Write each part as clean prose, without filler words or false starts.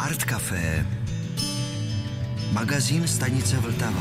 Art Café, magazín stanice Vltava.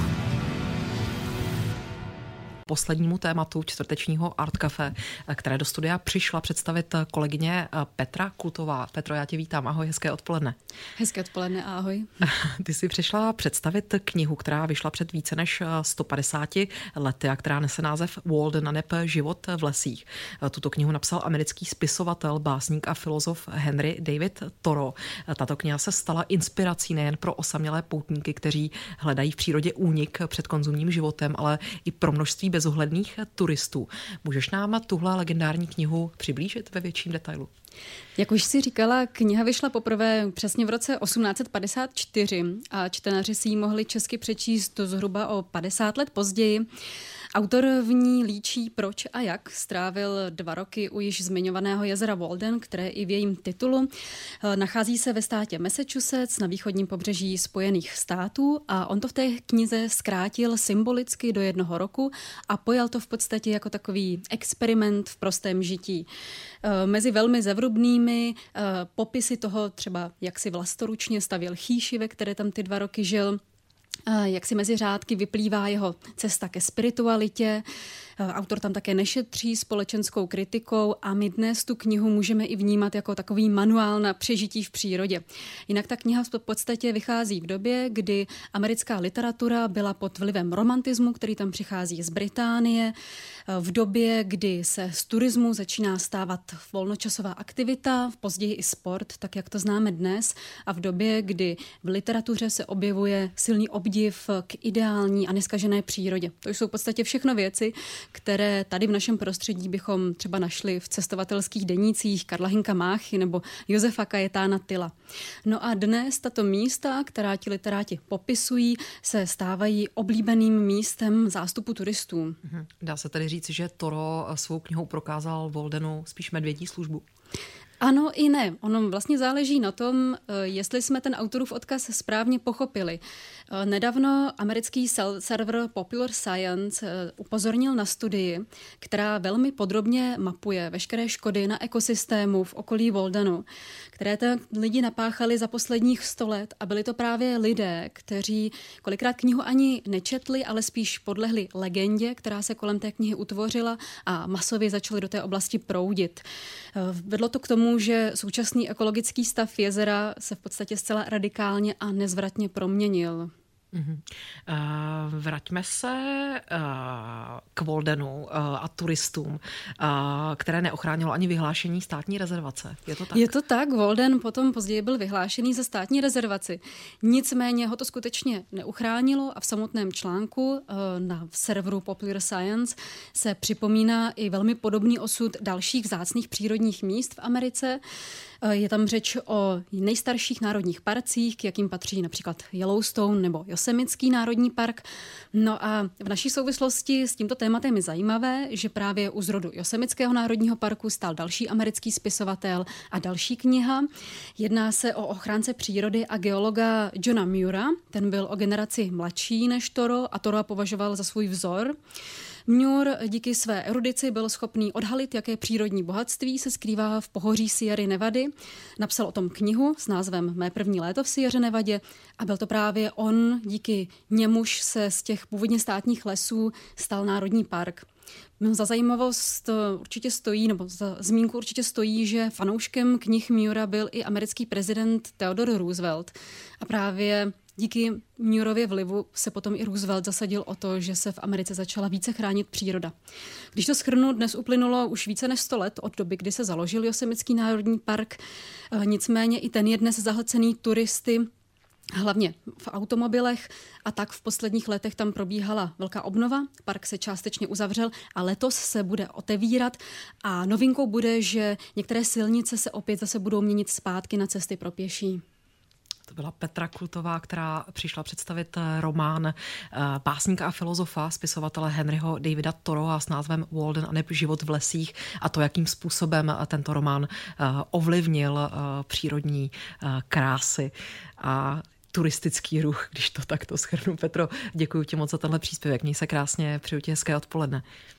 Poslednímu tématu čtvrtečního Art Café, které do studia přišla představit kolegyně Petra Klutová. Petro, já tě vítám. Ahoj, hezké odpoledne. Hezké odpoledne, ahoj. Ty jsi přišla představit knihu, která vyšla před více než 150 lety a která nese název Walden a neb život v lesích. Tuto knihu napsal americký spisovatel, básník a filozof Henry David Thoreau. Tato kniha se stala inspirací nejen pro osamělé poutníky, kteří hledají v přírodě únik před konzumním životem, ale i pro množství bezohledných turistů. Můžeš nám tuhle legendární knihu přiblížit ve větším detailu? Jak už si říkala, kniha vyšla poprvé přesně v roce 1854 a čtenáři si ji mohli česky přečíst zhruba o 50 let později. Autor v ní líčí, proč a jak strávil 2 roky u již zmiňovaného jezera Walden, které i v jejím titulu. Nachází se ve státě Massachusetts na východním pobřeží Spojených států a on to v té knize zkrátil symbolicky do 1 roku a pojal to v podstatě jako takový experiment v prostém žití. Mezi velmi zevrubnými popisy toho třeba, jak si vlastoručně stavěl chýši, ve které tam ty 2 roky žil, jak si mezi řádky vyplývá jeho cesta ke spiritualitě. Autor tam také nešetří společenskou kritikou a my dnes tu knihu můžeme i vnímat jako takový manuál na přežití v přírodě. Jinak ta kniha v podstatě vychází v době, kdy americká literatura byla pod vlivem romantismu, který tam přichází z Británie, v době, kdy se z turismu začíná stávat volnočasová aktivita, později i sport, tak jak to známe dnes, a v době, kdy v literatuře se objevuje silný obdiv k ideální a neskažené přírodě. To jsou v podstatě všechno věci, které tady v našem prostředí bychom třeba našli v cestovatelských denících Karla Hynka Máchy nebo Josefa Kajetána Tylla. No a dnes tato místa, která ti literáti popisují, se stávají oblíbeným místem zástupu turistů. Dá se tedy říct, že Thoreau svou knihou prokázal Waldenu spíš medvědí službu? Ano i ne. Ono vlastně záleží na tom, jestli jsme ten autorův odkaz správně pochopili. Nedávno americký server Popular Science upozornil na studii, která velmi podrobně mapuje veškeré škody na ekosystému v okolí Waldenu, které lidi napáchali za posledních 100 let a byli to právě lidé, kteří kolikrát knihu ani nečetli, ale spíš podlehli legendě, která se kolem té knihy utvořila a masově začali do té oblasti proudit. Vedlo to k tomu, že současný ekologický stav jezera se v podstatě zcela radikálně a nezvratně proměnil. Vraťme se k Waldenu a turistům, které neochránilo ani vyhlášení státní rezervace. Je to tak? Je to tak. Walden potom později byl vyhlášený za státní rezervaci. Nicméně ho to skutečně neuchránilo a v samotném článku na serveru Popular Science se připomíná i velmi podobný osud dalších vzácných přírodních míst v Americe. Je tam řeč o nejstarších národních parcích, k jakým patří například Yellowstone nebo Yosemitský národní park. No a v naší souvislosti s tímto tématem je zajímavé, že právě u zrodu Yosemitského národního parku stál další americký spisovatel a další kniha. Jedná se o ochránce přírody a geologa Johna Muira. Ten byl o generaci mladší než Thoreau a Thoreau považoval za svůj vzor. Muir díky své erudici byl schopný odhalit, jaké přírodní bohatství se skrývá v pohoří Sierry Nevady. Napsal o tom knihu s názvem Mé první léto v Sierře Nevadě a byl to právě on, díky němuž se z těch původně státních lesů stal národní park. Za zajímavost určitě stojí, nebo za zmínku určitě stojí, že fanouškem knih Muira byl i americký prezident Theodore Roosevelt. A právě díky Muirově vlivu se potom i Roosevelt zasadil o to, že se v Americe začala více chránit příroda. Když to shrnu, dnes uplynulo už více než 100 let od doby, kdy se založil Yosemitský národní park. Nicméně i ten je dnes zahlcený turisty, hlavně v automobilech, a tak v posledních letech tam probíhala velká obnova. Park se částečně uzavřel a letos se bude otevírat a novinkou bude, že některé silnice se opět zase budou měnit zpátky na cesty pro pěší. To byla Petra Klutová, která přišla představit román básníka a filozofa, spisovatele Henryho Davida Thoreaua s názvem Walden a neb život v lesích a to, jakým způsobem tento román ovlivnil přírodní krásy a turistický ruch, když to takto shrnu. Petro, děkuji ti moc za tenhle příspěvek. Měj se krásně, přeju ti hezké odpoledne.